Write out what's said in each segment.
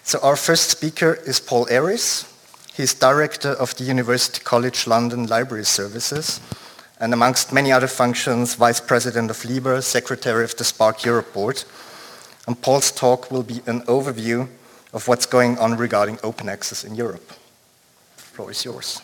So our first speaker is Paul Aris. He's director of the University College London Library Services, and amongst many other functions, vice president of LIBER, secretary of the Spark Europe board. And Paul's talk will be an overview of what's going on regarding open access in Europe. The floor is yours.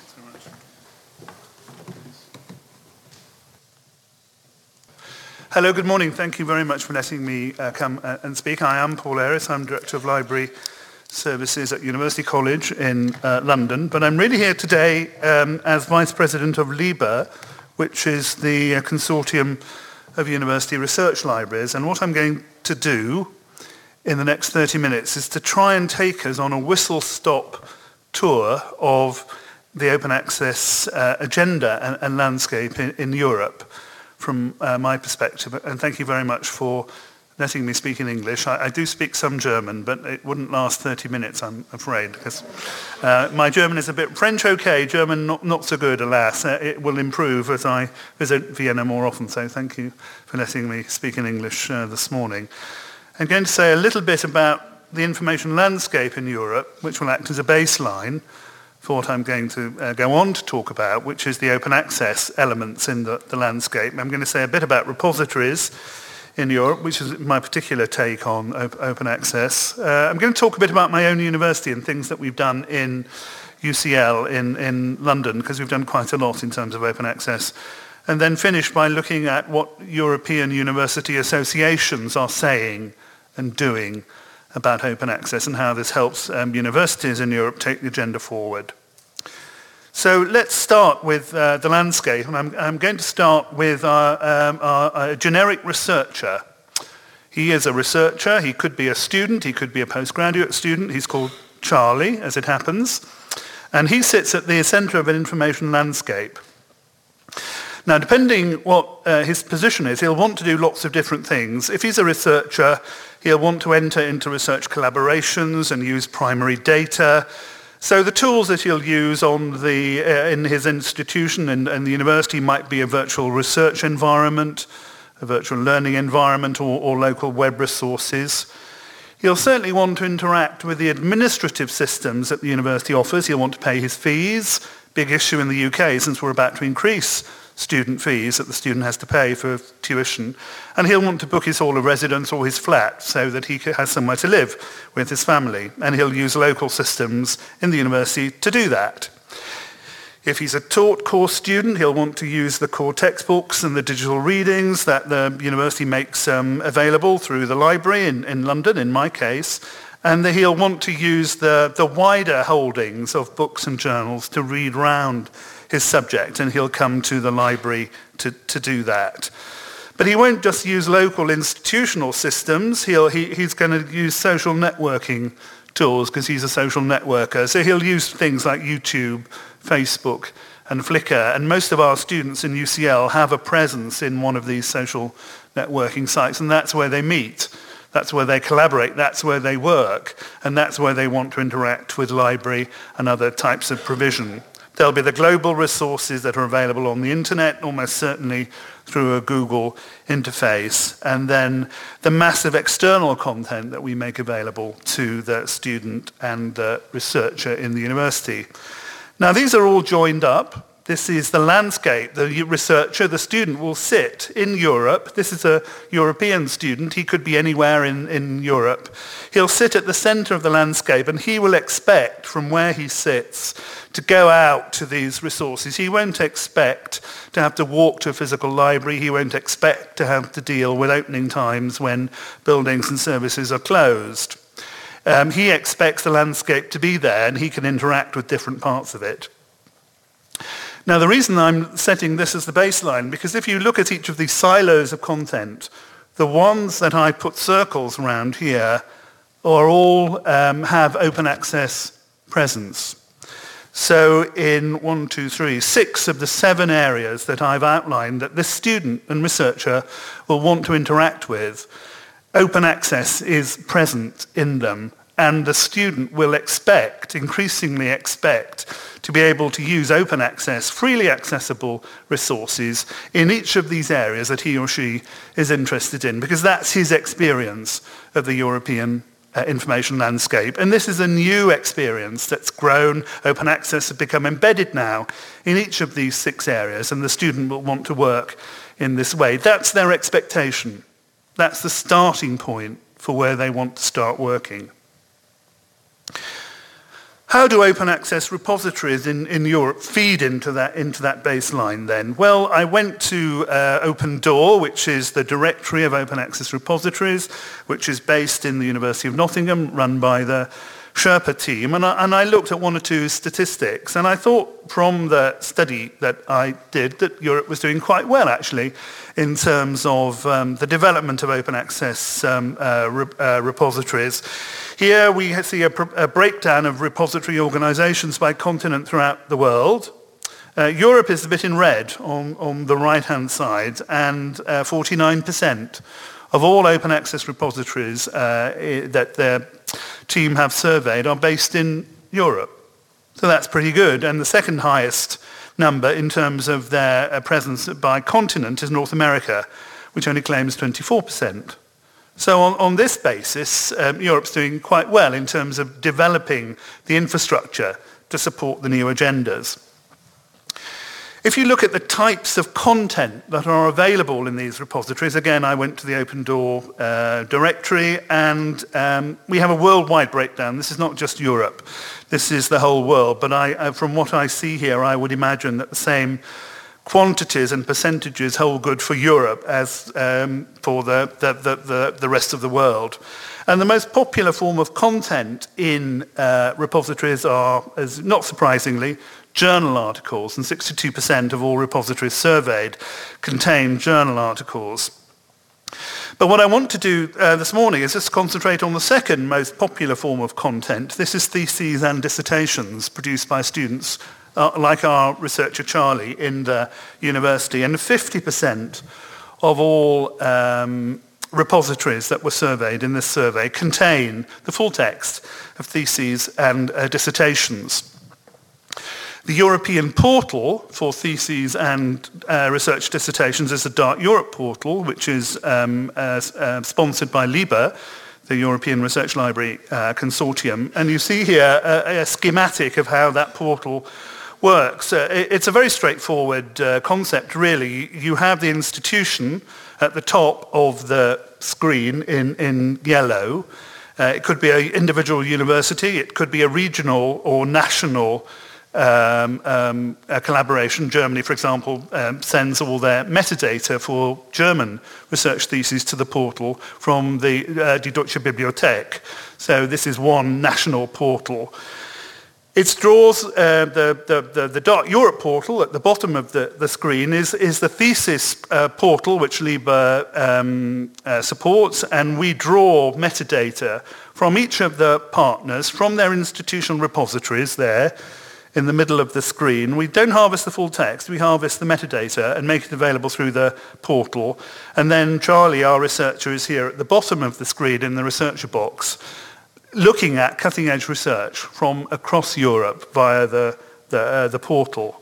Hello, good morning. Thank you very much for letting me come and speak. I am Paul Aris. I'm Director of Library Services at University College in London. But I'm really here today as Vice President of LIBER, which is the consortium of university research libraries. And what I'm going to do in the next 30 minutes is to try and take us on a whistle-stop tour of the open access agenda and landscape in Europe from my perspective. And thank you very much for letting me speak in English. I do speak some German, but it wouldn't last 30 minutes, I'm afraid, because my German is a bit French okay, German not so good, alas. It will improve as I visit Vienna more often, so thank you for letting me speak in English this morning. I'm going to say a little bit about the information landscape in Europe, which will act as a baseline for what I'm going to go on to talk about, which is the open access elements in the landscape. I'm going to say a bit about repositories in Europe, which is my particular take on open access. I'm going to talk a bit about my own university and things that we've done in UCL in London, because we've done quite a lot in terms of open access. And then finish by looking at what European university associations are saying and doing about open access and how this helps universities in Europe take the agenda forward. So let's start with the landscape, and I'm going to start with our generic researcher. He is a researcher, he could be a student, he could be a postgraduate student, he's called Charlie, as it happens, and he sits at the center of an information landscape. Now, depending what his position is, he'll want to do lots of different things. If he's a researcher, he'll want to enter into research collaborations and use primary data. So the tools that he'll use in his institution and the university might be a virtual research environment, a virtual learning environment, or local web resources. He'll certainly want to interact with the administrative systems that the university offers. He'll want to pay his fees. Big issue in the UK since we're about to increase student fees that the student has to pay for tuition. And he'll want to book his hall of residence or his flat so that he has somewhere to live with his family. And he'll use local systems in the university to do that. If he's a taught course student, he'll want to use the core textbooks and the digital readings that the university makes available through the library in London, in my case. And he'll want to use the wider holdings of books and journals to read round his subject, and he'll come to the library to do that. But he won't just use local institutional systems. He's going to use social networking tools because he's a social networker. So he'll use things like YouTube, Facebook, and Flickr. And most of our students in UCL have a presence in one of these social networking sites, and that's where they meet. That's where they collaborate, that's where they work, and that's where they want to interact with library and other types of provision. There'll be the global resources that are available on the internet, almost certainly through a Google interface, and then the massive external content that we make available to the student and the researcher in the university. Now, these are all joined up. This is the landscape. The researcher, the student, will sit in Europe. This is a European student. He could be anywhere in Europe. He'll sit at the center of the landscape, and he will expect from where he sits to go out to these resources. He won't expect to have to walk to a physical library. He won't expect to have to deal with opening times when buildings and services are closed. He expects the landscape to be there, and he can interact with different parts of it. Now, the reason I'm setting this as the baseline, because if you look at each of these silos of content, the ones that I put circles around here are all have open access presence. So in 6 of the 7 areas that I've outlined that this student and researcher will want to interact with, open access is present in them. And the student will increasingly expect, to be able to use open access, freely accessible resources in each of these areas that he or she is interested in, because that's his experience of the European information landscape. And this is a new experience that's grown. Open access has become embedded now in each of these 6 areas, and the student will want to work in this way. That's their expectation. That's the starting point for where they want to start working. How do open access repositories in Europe feed into that baseline then? Well, I went to Open Door, which is the directory of open access repositories, which is based in the University of Nottingham, run by the Sherpa team, and I looked at 1 or 2 statistics, and I thought from the study that I did that Europe was doing quite well, actually, in terms of the development of open access repositories. Here we see a breakdown of repository organizations by continent throughout the world. Europe is a bit in red on the right-hand side, and 49% of all open access repositories that their team have surveyed are based in Europe. So that's pretty good. And the second highest number in terms of their presence by continent is North America, which only claims 24%. So on this basis, Europe's doing quite well in terms of developing the infrastructure to support the new agendas. If you look at the types of content that are available in these repositories, again, I went to the Open Door directory, and we have a worldwide breakdown. This is not just Europe. This is the whole world. But from what I see here, I would imagine that the same quantities and percentages hold good for Europe as for the rest of the world. And the most popular form of content in repositories are, as not surprisingly, journal articles, and 62% of all repositories surveyed contain journal articles. But what I want to do this morning is just concentrate on the second most popular form of content. This is theses and dissertations produced by students like our researcher Charlie in the university. And 50% of all repositories that were surveyed in this survey contain the full text of theses and dissertations. The European portal for theses and research dissertations is the Dart Europe portal, which is sponsored by LIBER, the European Research Library Consortium. And you see here a schematic of how that portal works. It's a very straightforward concept, really. You have the institution at the top of the screen in yellow. It could be an individual university, it could be a regional or national a collaboration. Germany, for example, sends all their metadata for German research theses to the portal from the Die Deutsche Bibliothek. So this is one national portal. It draws the Dart Europe portal at the bottom of the screen is the thesis portal which LIBER supports, and we draw metadata from each of the partners from their institutional repositories there in the middle of the screen. We don't harvest the full text, we harvest the metadata and make it available through the portal. And then Charlie, our researcher, is here at the bottom of the screen in the researcher box, looking at cutting-edge research from across Europe via the portal.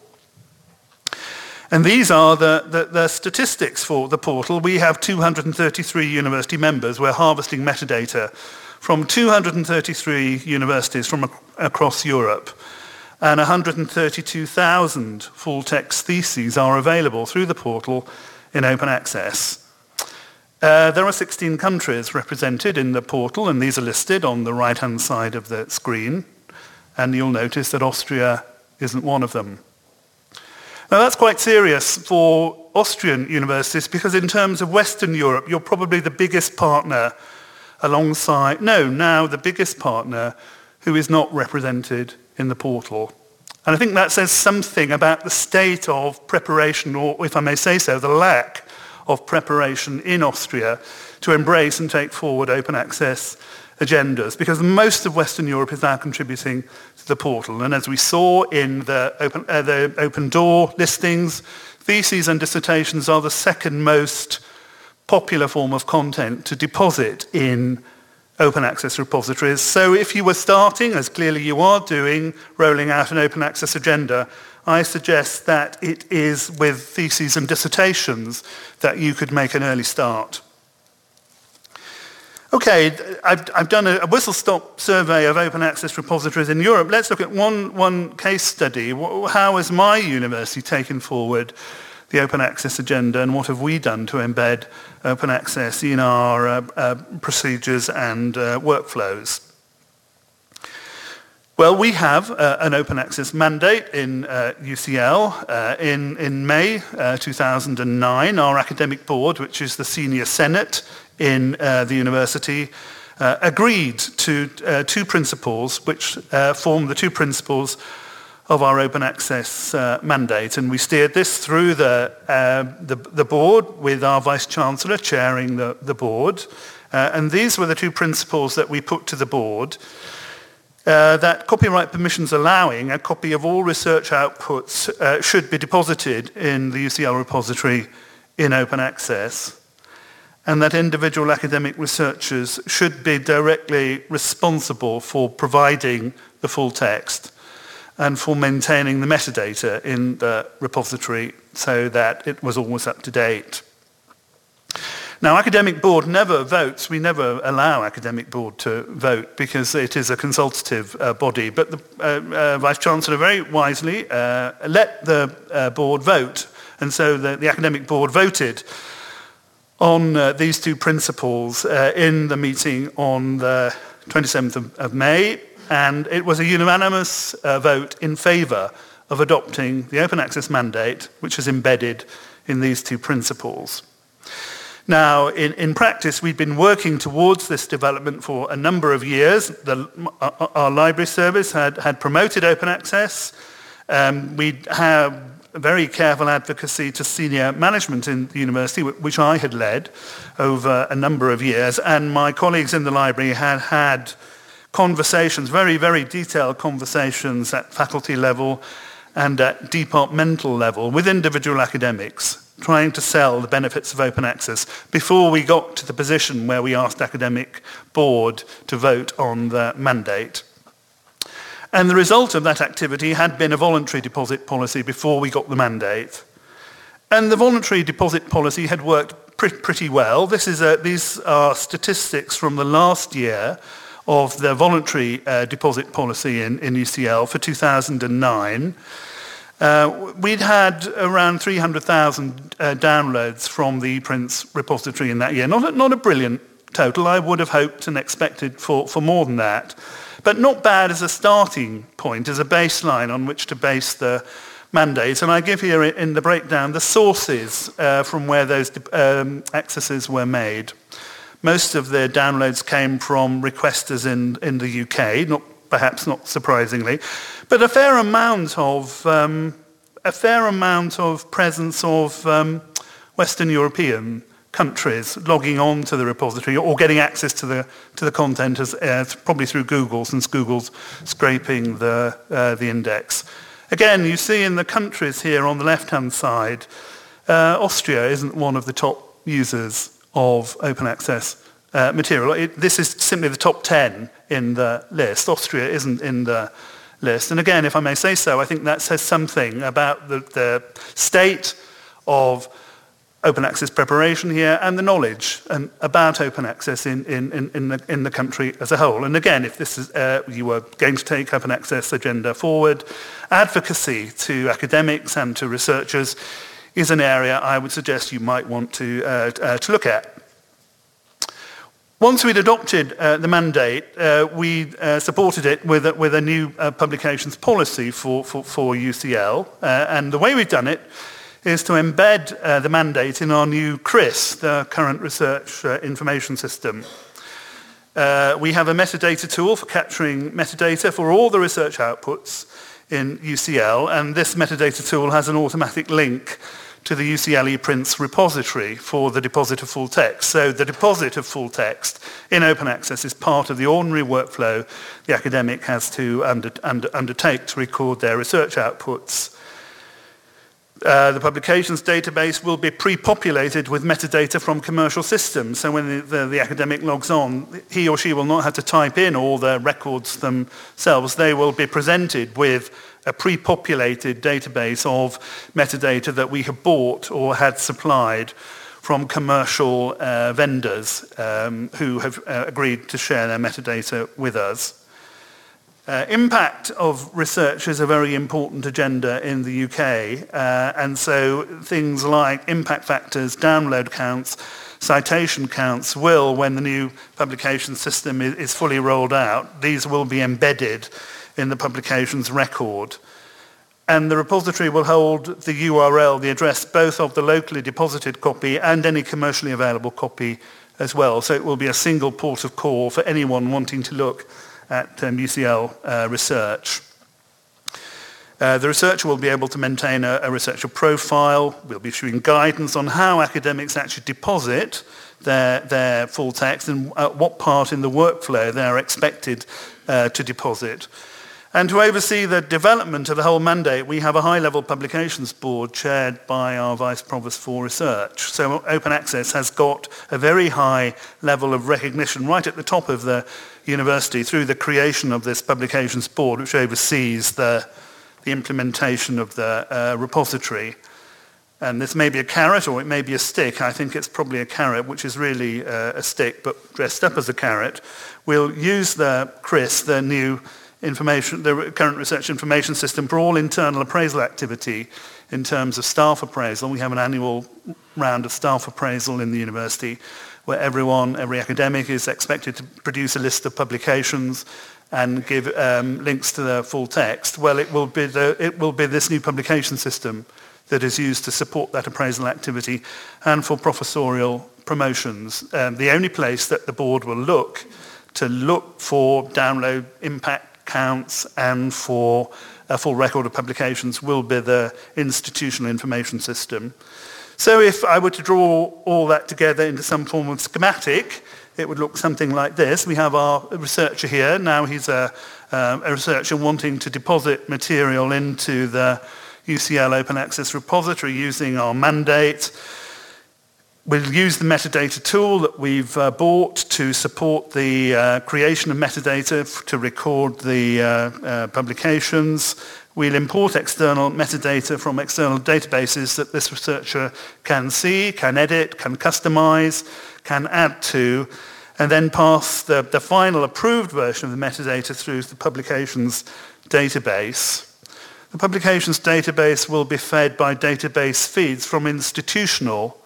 And these are the statistics for the portal. We have 233 university members. We're harvesting metadata from 233 universities from across Europe. And 132,000 full-text theses are available through the portal in open access. There are 16 countries represented in the portal, and these are listed on the right-hand side of the screen. And you'll notice that Austria isn't one of them. Now that's quite serious for Austrian universities, because in terms of Western Europe, you're probably the biggest partner alongside, now the biggest partner who is not represented in the portal. And I think that says something about the state of preparation, or if I may say so, the lack of preparation in Austria to embrace and take forward open access agendas, because most of Western Europe is now contributing to the portal. And as we saw in the Open Door listings, theses and dissertations are the second most popular form of content to deposit in open access repositories. So if you were starting, as clearly you are doing, rolling out an open access agenda, I suggest that it is with theses and dissertations that you could make an early start. Okay, I've done a whistle-stop survey of open access repositories in Europe. Let's look at one case study. How has my university taken forward the open access agenda, and what have we done to embed open access in our procedures and workflows? Well, we have an open access mandate in UCL. In May 2009, our academic board, which is the senior senate in the university, agreed to two principles which form the two principles of our open access mandate. And we steered this through the board with our vice-chancellor chairing the board. And these were the two principles that we put to the board. That copyright permissions allowing a copy of all research outputs should be deposited in the UCL repository in open access, and that individual academic researchers should be directly responsible for providing the full text and for maintaining the metadata in the repository so that it was always up to date. Now, academic board never votes. We never allow academic board to vote because it is a consultative body. But the Vice-Chancellor very wisely let the board vote. And so the academic board voted on these two principles in the meeting on the 27th of May. And it was a unanimous vote in favour of adopting the open access mandate, which is embedded in these two principles. Now, in practice, we've been working towards this development for a number of years. Our library service had promoted open access. We have very careful advocacy to senior management in the university, which I had led over a number of years. And my colleagues in the library had conversations, very, very detailed conversations at faculty level and at departmental level with individual academics, trying to sell the benefits of open access before we got to the position where we asked academic board to vote on the mandate. And the result of that activity had been a voluntary deposit policy before we got the mandate. And the voluntary deposit policy had worked pretty well. These are statistics from the last year of the voluntary deposit policy in UCL for 2009. We'd had around 300,000 downloads from the ePrints repository in that year. Not a brilliant total. I would have hoped and expected for more than that. But not bad as a starting point, as a baseline on which to base the mandate. And I give here in the breakdown the sources from where those accesses were made. Most of the downloads came from requesters in the UK, perhaps not surprisingly, but a fair amount of presence of Western European countries logging on to the repository or getting access to the content probably through Google, since Google's scraping the index. Again, you see in the countries here on the left-hand side, Austria isn't one of the top users of open access material. This is simply the top 10 in the list. Austria isn't in the list. And again, if I may say so, I think that says something about the state of open access preparation here and the knowledge about open access in the country as a whole. And again, if this is you were going to take open access agenda forward, advocacy to academics and to researchers is an area I would suggest you might want to look at. Once we'd adopted the mandate, we supported it with a new publications policy for UCL. And the way we've done it is to embed the mandate in our new CRIS, the Current Research Information System. We have a metadata tool for capturing metadata for all the research outputs in UCL, and this metadata tool has an automatic link to the UCL ePrints repository for the deposit of full text. So the deposit of full text in open access is part of the ordinary workflow the academic has to undertake to record their research outputs. The publications database will be pre-populated with metadata from commercial systems. So when the academic logs on, he or she will not have to type in all the records themselves. They will be presented with a pre-populated database of metadata that we have bought or had supplied from commercial vendors who have agreed to share their metadata with us. Impact of research is a very important agenda in the UK, and so things like impact factors, download counts, citation counts will, when the new publication system is fully rolled out, these will be embedded in the publication's record. And the repository will hold the URL, the address, both of the locally deposited copy and any commercially available copy as well. So it will be a single port of call for anyone wanting to look at UCL research. The researcher will be able to maintain a researcher profile. We'll be issuing guidance on how academics actually deposit their full text and at what part in the workflow they're expected to deposit. And to oversee the development of the whole mandate, we have a high-level publications board chaired by our Vice Provost for Research. So open access has got a very high level of recognition right at the top of the university through the creation of this publications board, which oversees the implementation of the repository. And this may be a carrot or it may be a stick. I think it's probably a carrot, which is really a stick, but dressed up as a carrot. We'll use the CRIS, the new the current research information system, for all internal appraisal activity in terms of staff appraisal. We have an annual round of staff appraisal in the university where every academic is expected to produce a list of publications and give links to the full text. Well, it will be this new publication system that is used to support that appraisal activity and for professorial promotions. The only place that the board will look for download impact counts and for a full record of publications will be the institutional information system. So if I were to draw all that together into some form of schematic, it would look something like this. We have our researcher here. Now he's a researcher wanting to deposit material into the UCL Open Access repository using our mandate. We'll use the metadata tool that we've bought to support the creation of metadata to record the publications. We'll import external metadata from external databases that this researcher can see, can edit, can customize, can add to, and then pass the final approved version of the metadata through the publications database. The publications database will be fed by database feeds from institutional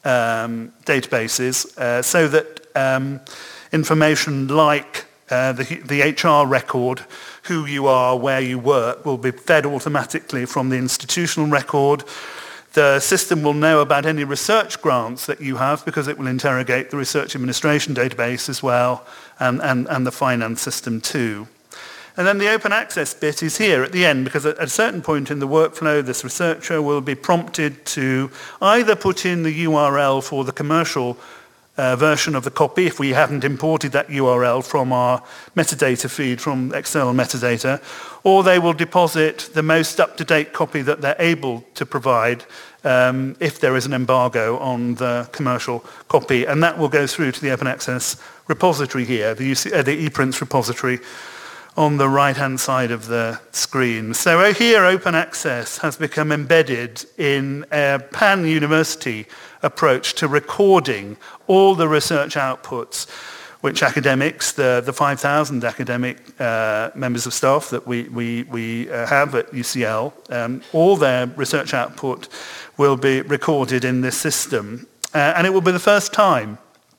databases so that information like the HR record, who you are, where you work, will be fed automatically from the institutional record. The system will know about any research grants that you have because it will interrogate the research administration database as well and the finance system too. And then the open access bit is here at the end, because at a certain point in the workflow, this researcher will be prompted to either put in the URL for the commercial version of the copy, if we haven't imported that URL from our metadata feed from external metadata, or they will deposit the most up-to-date copy that they're able to provide if there is an embargo on the commercial copy. And that will go through to the open access repository here, the ePrints repository, on the right-hand side of the screen. So here, open access has become embedded in a pan-university approach to recording all the research outputs which academics, the 5,000 academic members of staff that we have at UCL, all their research output will be recorded in this system. And it will be the first time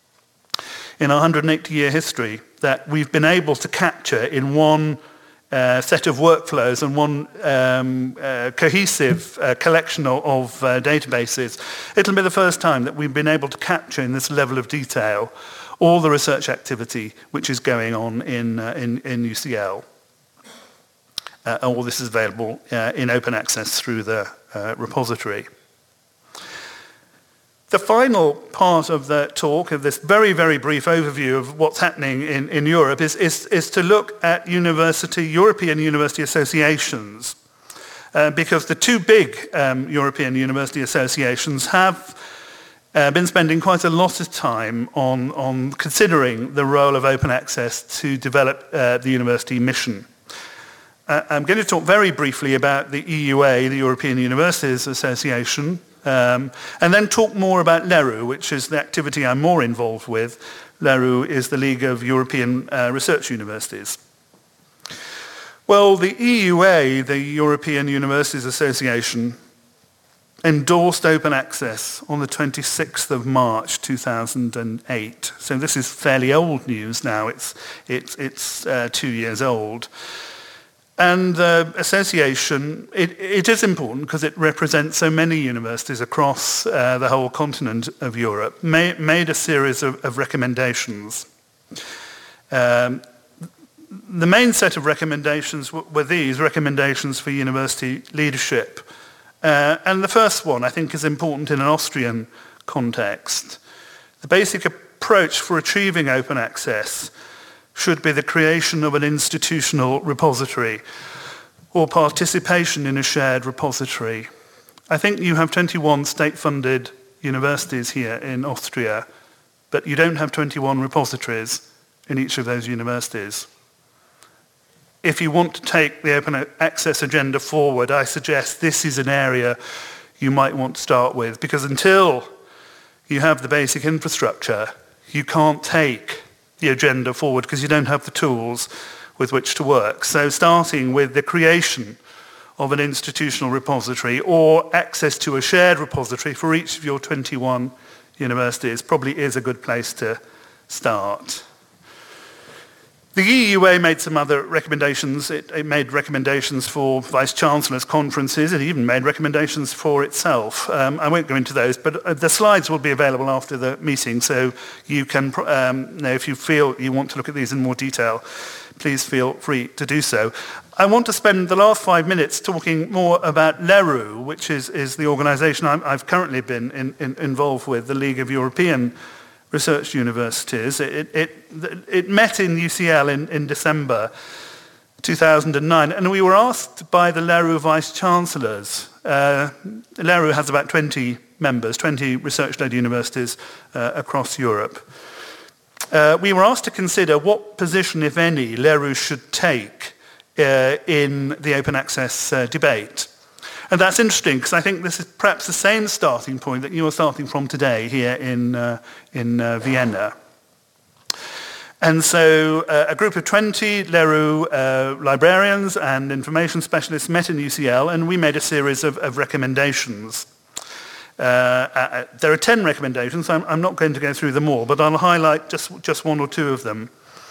in our 180-year history that we've been able to capture in one set of workflows and one cohesive collection of databases. It'll be the first time that we've been able to capture in this level of detail all the research activity which is going on in UCL. All this is available in open access through the repository. The final part of the talk, of this very, very brief overview of what's happening in Europe, is to look at European university associations. Because the two big European university associations have been spending quite a lot of time on considering the role of open access to develop the university mission. I'm going to talk very briefly about the EUA, the European Universities Association, and then talk more about LERU, which is the activity I'm more involved with. LERU is the League of European Research Universities. Well, the EUA, the European Universities Association, endorsed open access on the 26th of March 2008. So this is fairly old news now. It's 2 years old. And the association, it is important because it represents so many universities across the whole continent of Europe, made a series of recommendations. The main set of recommendations were these recommendations for university leadership. And the first one, I think, is important in an Austrian context. The basic approach for achieving open access should be the creation of an institutional repository or participation in a shared repository. I think you have 21 state-funded universities here in Austria, but you don't have 21 repositories in each of those universities. If you want to take the open access agenda forward, I suggest this is an area you might want to start with, because until you have the basic infrastructure, you can't take the agenda forward because you don't have the tools with which to work. So starting with the creation of an institutional repository or access to a shared repository for each of your 21 universities probably is a good place to start. The EUA made some other recommendations. It made recommendations for vice-chancellors' conferences. It even made recommendations for itself. I won't go into those, but the slides will be available after the meeting, so you can, if you feel you want to look at these in more detail, please feel free to do so. I want to spend the last 5 minutes talking more about LERU, which is the organisation I've currently been involved with, the League of European Research Universities. It met in UCL in December 2009, and we were asked by the LERU vice-chancellors. LERU has about 20 members, 20 research-led universities across Europe. We were asked to consider what position, if any, LERU should take in the open access debate. And that's interesting because I think this is perhaps the same starting point that you are starting from today here in Vienna. And so a group of 20 LERU librarians and information specialists met in UCL, and we made a series of recommendations. There are 10 recommendations. I'm not going to go through them all, but I'll highlight just one or two of them.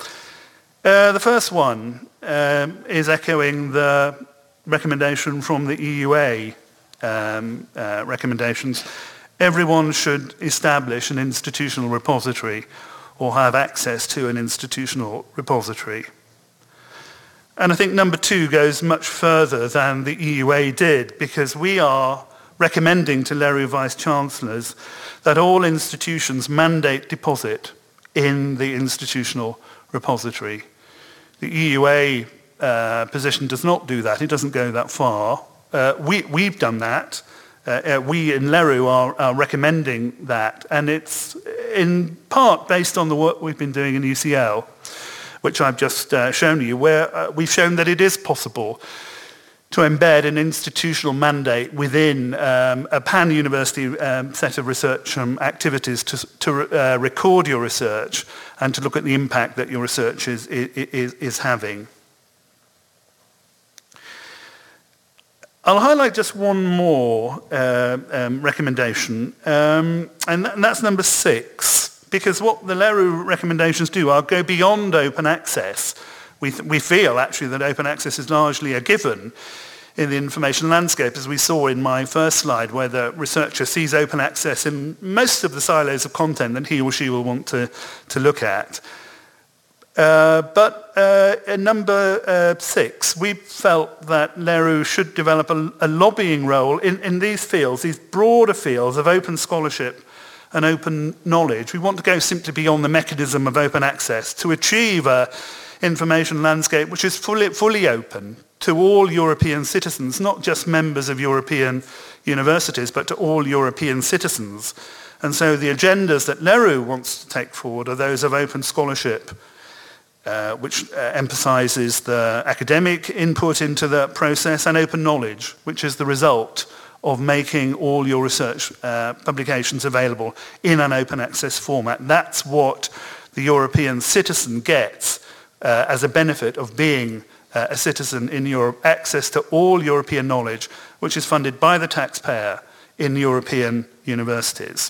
The first one is echoing the recommendation from the EUA recommendations. Everyone should establish an institutional repository or have access to an institutional repository. And I think number 2 goes much further than the EUA did, because we are recommending to LERU vice-chancellors that all institutions mandate deposit in the institutional repository. The EUA position does not do that. It doesn't go that far. We've done that. We in LERU are recommending that, and it's in part based on the work we've been doing in UCL, which I've just shown you, where we've shown that it is possible to embed an institutional mandate within a pan-university set of research activities to record your research and to look at the impact that your research is having. I'll highlight just one more recommendation, and that's number 6, because what the LERU recommendations do are go beyond open access. We feel actually that open access is largely a given in the information landscape, as we saw in my first slide, where the researcher sees open access in most of the silos of content that he or she will want to look at. But in number 6, we felt that LERU should develop a lobbying role in these fields, these broader fields of open scholarship and open knowledge. We want to go simply beyond the mechanism of open access to achieve an information landscape which is fully open to all European citizens, not just members of European universities, but to all European citizens. And so the agendas that LERU wants to take forward are those of open scholarship, which emphasizes the academic input into the process, and open knowledge, which is the result of making all your research publications available in an open access format. That's what the European citizen gets as a benefit of being a citizen in Europe, access to all European knowledge, which is funded by the taxpayer in European universities.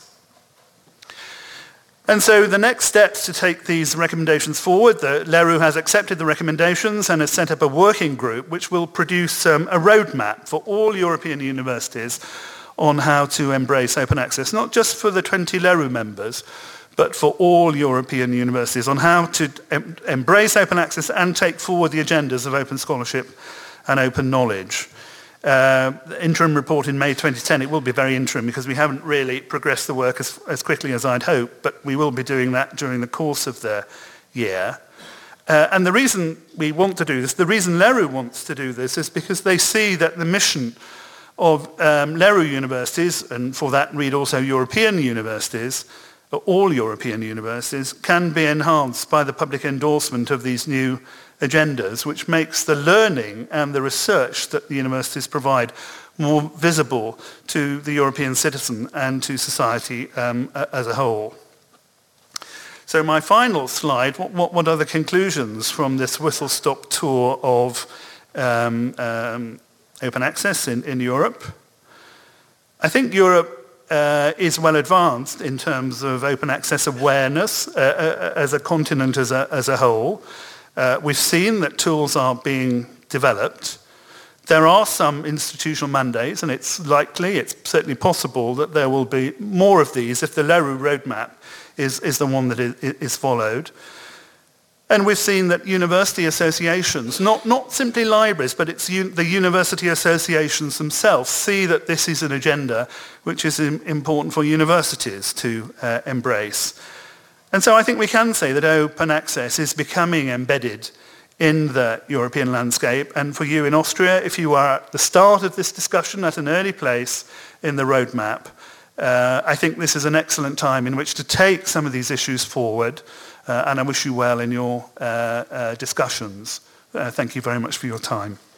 And so the next steps to take these recommendations forward, LERU has accepted the recommendations and has set up a working group which will produce a roadmap for all European universities on how to embrace open access, not just for the 20 LERU members, but for all European universities, on how to embrace open access and take forward the agendas of open scholarship and open knowledge. The interim report in May 2010, it will be very interim because we haven't really progressed the work as quickly as I'd hoped, but we will be doing that during the course of the year. And the reason we want to do this, the reason LERU wants to do this, is because they see that the mission of LERU universities, and for that read also European universities, all European universities, can be enhanced by the public endorsement of these new agendas, which makes the learning and the research that the universities provide more visible to the European citizen and to society as a whole. So my final slide, what are the conclusions from this whistle-stop tour of open access in Europe? I think Europe is well advanced in terms of open access awareness as a continent as a whole. We've seen that tools are being developed. There are some institutional mandates, and it's certainly possible that there will be more of these if the LERU roadmap is the one that is followed. And we've seen that university associations, not simply libraries, but it's the university associations themselves, see that this is an agenda which is important for universities to embrace. And so I think we can say that open access is becoming embedded in the European landscape. And for you in Austria, if you are at the start of this discussion at an early place in the roadmap, I think this is an excellent time in which to take some of these issues forward. And I wish you well in your discussions. Thank you very much for your time.